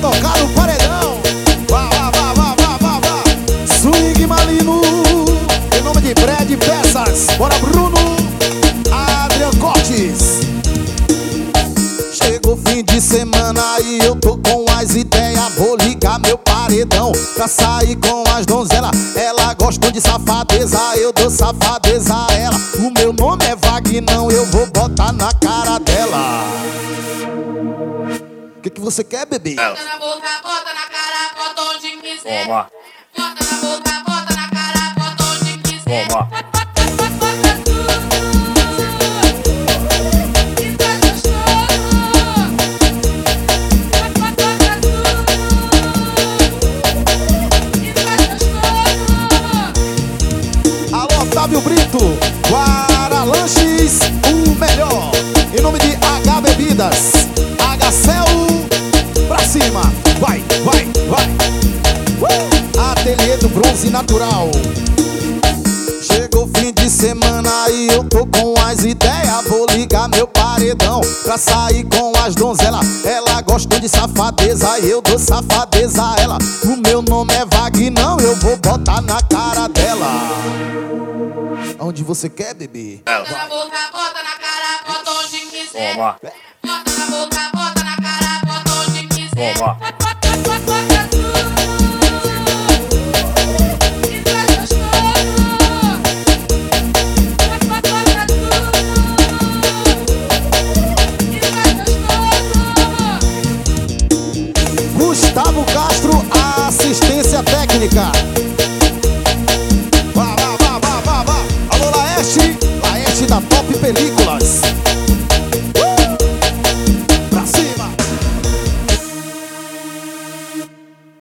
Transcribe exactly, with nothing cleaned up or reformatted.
tocar no paredão. Vá, vá, vá, vá, vá, vá, vá. Swing Malino, em nome de Brad Peças. Bora Bruno, Adrian Cortes. Chegou fim de semana e eu tô com as ideias. Vou ligar meu paredão pra sair com as donzelas. Ela gosta de safadeza, eu dou safadeza a ela. O meu nome é Vagnão, eu vou botar na cara dela. O que que você quer, bebê? Bota na boca, bota na cara, bota onde quiser. Toma. Bota na boca, bota na cara, bota onde quiser. Toma. Bota tudo, que tá gostoso. Bota tudo, que tá gostoso. Alô, Otávio Brito, Guara Lanches, o melhor. Em nome de H Bebidas, H-Cel, pra cima. Vai, vai, vai. uh! Ateliê do Bronze Natural. Chegou fim de semana e eu tô com as ideias. Vou ligar meu paredão pra sair com as donzelas. Ela gosta de safadeza e eu dou safadeza a ela. O meu nome é Vagnão, eu vou botar na cara dela. Aonde você quer, bebê? Bota na boca, bota na cara, bota onde quiser. Toma. Bota na boca, bota na cara, bota onde quiser. Toma. Bota tudo, que tá gostoso. Bota tudo, que tá gostoso. Gustavo Castro, assistência técnica. Vá, vá, vá, vá, vá, vá. Alô, Laerte, Laerte da Top Películas.